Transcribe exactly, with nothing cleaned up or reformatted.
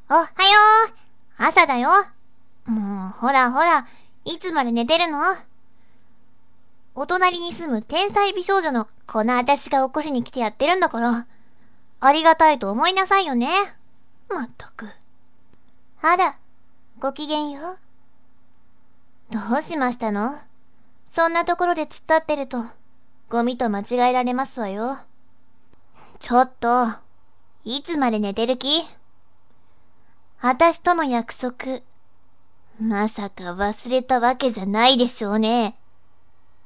おはよう。朝だよ。もう、ほらほら、いつまで寝てるの？お隣に住む天才美少女のこの私が起こしに来てやってるんだから、ありがたいと思いなさいよね。まったく。あら、ごきげんよう。どうしましたの？そんなところで突っ立ってると、ゴミと間違えられますわよ。ちょっと、いつまで寝てる気？あたしとの約束、まさか忘れたわけじゃないでしょうね。